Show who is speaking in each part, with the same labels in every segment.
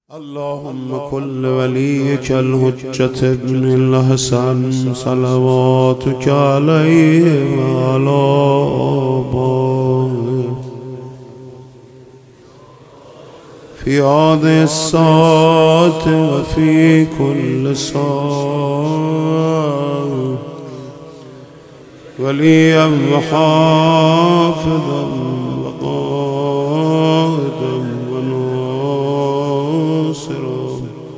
Speaker 1: اللهم كل وليك الحجة ابن الحسن صلواتك عليه وعلى آبائه في هذه الساعة وفي كل ساعة وليا وحافظا وقائدا وناصرا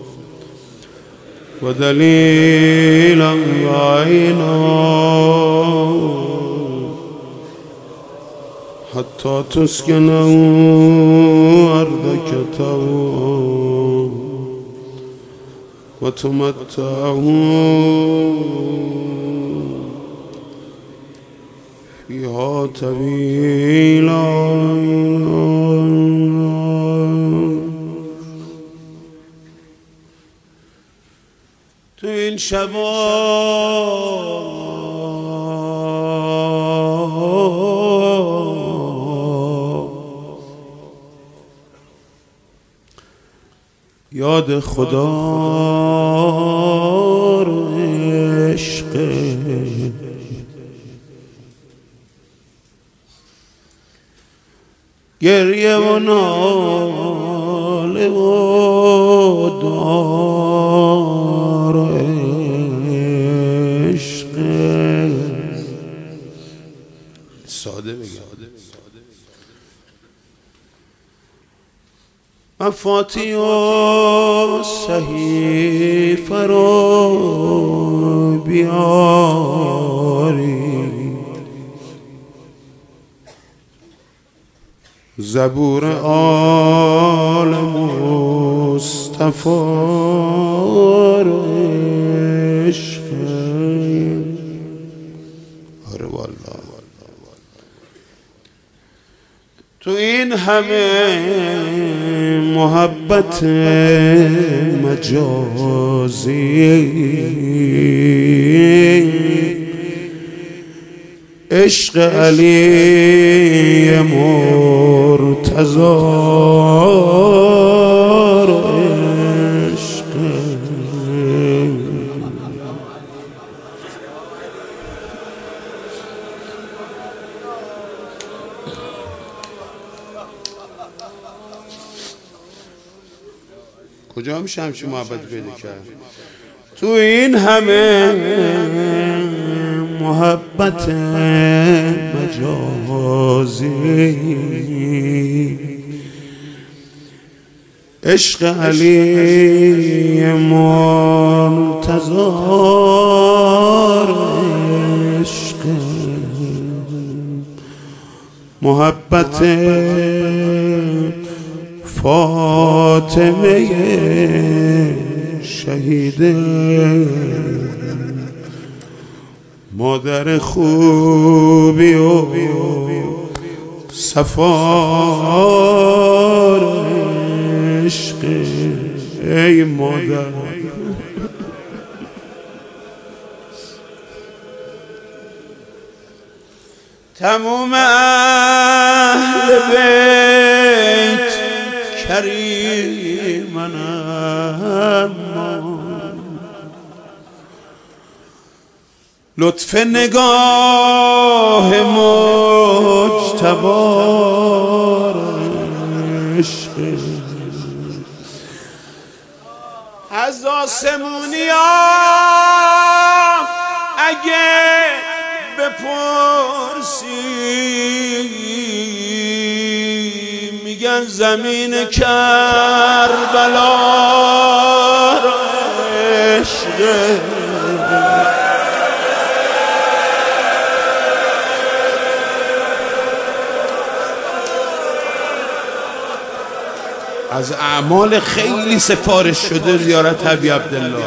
Speaker 1: ودليلا وعينا حتى تسكنه أرضك طوعا وتمتعه فيها طويلا. تو این شبا یاد خدا رو عشق گریه و ناله و دار عشق ساده بگم مفاتی و صحیفه رو بیاری زبور آل مصطفی رو عشق آره والله تو این همه محبت مجازی عشق علی مرتضی رو عشق کجا میشه همچین محبت پیدا کرد؟ تو این همه محبت مجازی عشق علی مرتضی عشق محبت فاطمه شهیده مادر خوبی و صفار عشق ای مادر تموم اهل بیت کریمن لطف نگاه مجتبی عشق از آسمونیا اگه بپرسی میگن زمین کربلا عشق از اعمال خیلی سفارش شده زیارت حبیب عبدالله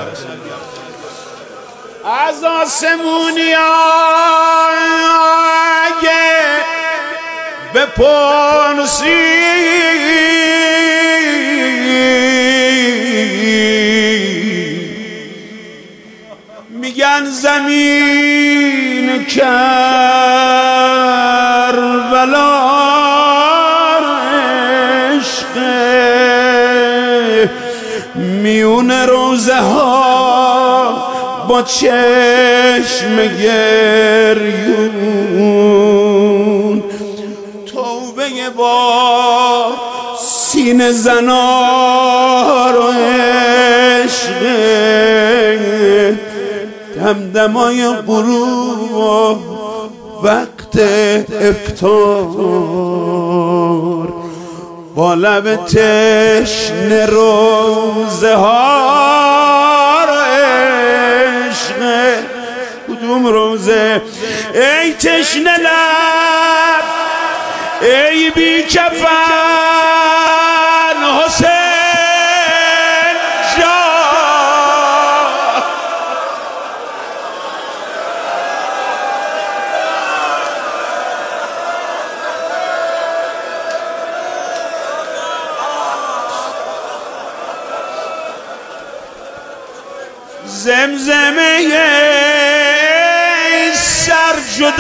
Speaker 1: از آسمونی اگه بپرسی میگن زمین کربلا عشق میون روزه ها با چشم گریون توبه با سینه زنار و عشق دمدمای غروب و وقت افطار با لب تشنه روزه ها رو عشق کدوم روزه ای تشنه لب ای بی کفن حسین جان زمزمه سر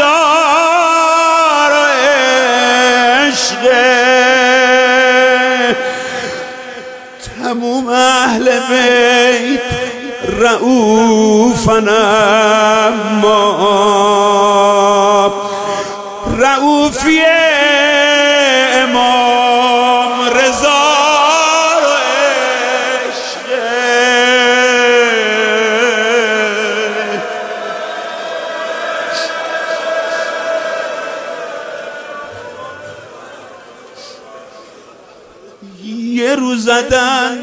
Speaker 1: جدار عشق تموم اهل بیت رؤوفن اما رؤوفی امام رضا یه روز زدن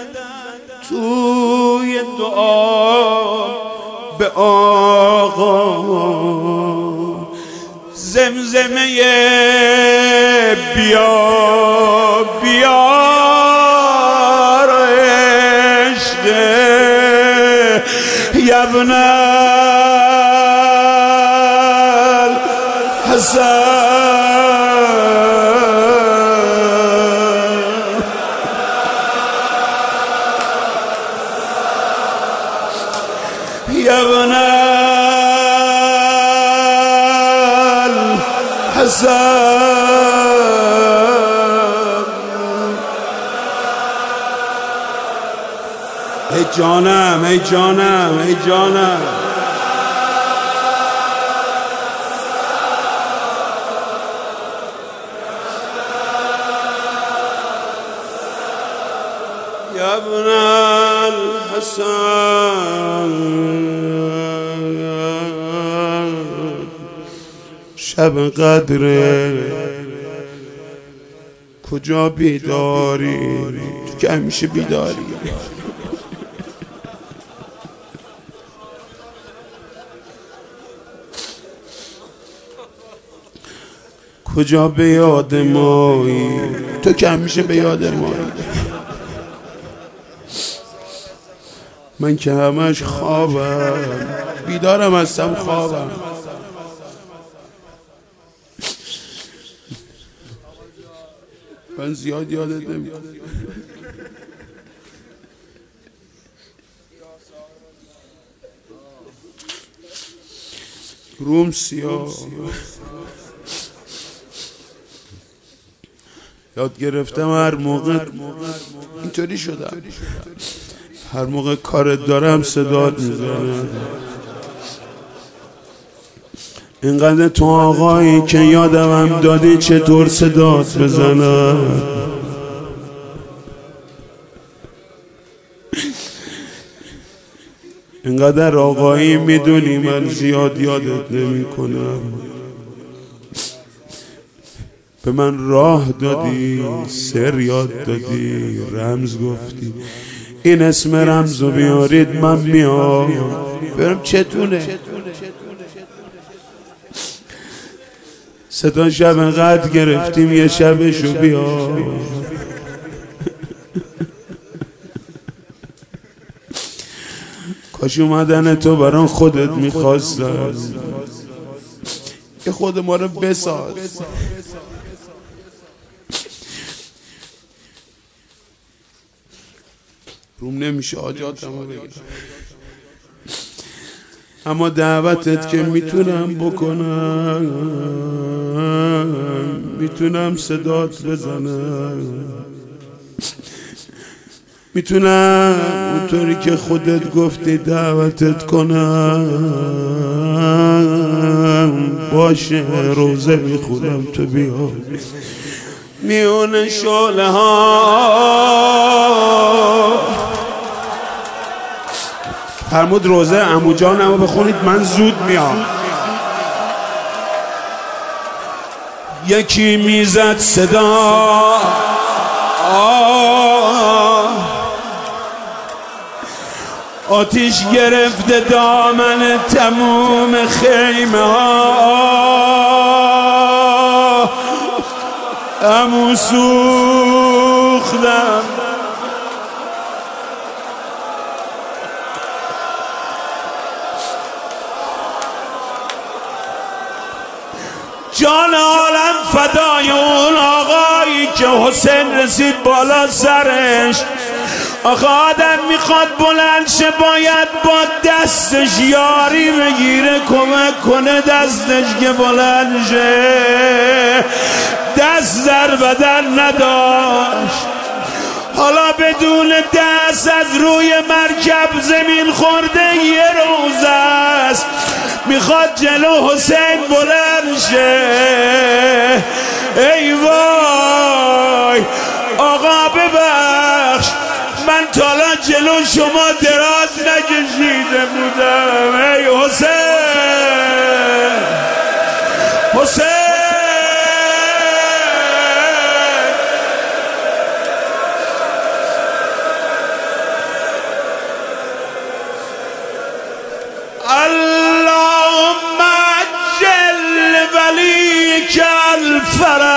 Speaker 1: توی دعا به آقا زمزمه بیا بیا عشق یبن الحسن ابن الحسن ای جانم ای جانم ای جانم یا ابن الحسن شب قدره کجا بیداری تو که همیشه بیداری کجا به یاد مایی تو که همیشه به یاد مایی من که همش خوابم بیدارم هستم خوابم من زیاد یادت نمیاد روم سیاه یاد گرفتم هر موقع اینطوری شدم هر موقع کارت دارم صدات میزنم اینقدر تو آقایی که یادم هم دادی چطور صدات بزنم اینقدر آقایی میدونی من زیاد یادت نمی کنم به من راه دادی سر یاد دادی رمز گفتی این اسم رمزو بیارید من میام برم چتونه ستا شب قد گرفتیم یه شبشو بیا کاش اومدن تو بران خودت میخواستم که خود ما رو بساز روم نمیشه حاجاتمو بگم اما دعوتت که میتونم بکنم میتونم صدات بزنم میتونم اونطوری که خودت گفتی دعوتت کنم؟ باشه روزه میخونم تو بیا میون شعله ها. فرمود روزه عمو جانمو بخونید من زود میام. یکی میزد صدا آتیش گرفته دامن تموم خیمه ها. عمو سوختم جان عالم فدای اون آقایی که حسین رسید بالا سرش. آخه آدم میخواد بلند شه باید با دستش یاری بگیره کمک کنه دستش که بلند شه. دست در بدن نداشت حالا بدون دست از روی مرکب زمین خورده یه روز است میخواد جلو حسین بلند شه. ای وای آقا ببخش من تالا جلو شما دراز نکشیده بودم. ای حسین حسین اللهم عجل ولیک الفرج